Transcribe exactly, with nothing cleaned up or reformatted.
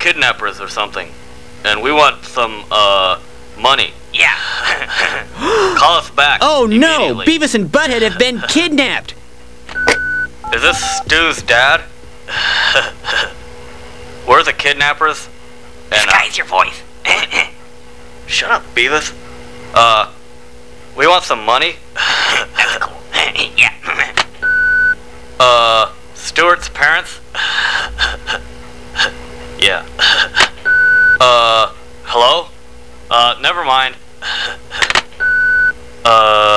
kidnappers or something, and we want some, uh, money. Yeah. Call us back. Oh no! immediately. Beavis and Butthead have been kidnapped! Is this Stu's dad? We're the kidnappers. And, uh, Disguise your voice. shut up, Beavis. Uh, we want some money. That's cool. Yeah. Uh, Stuart's parents? Yeah. Uh, hello? Uh, never mind. Uh...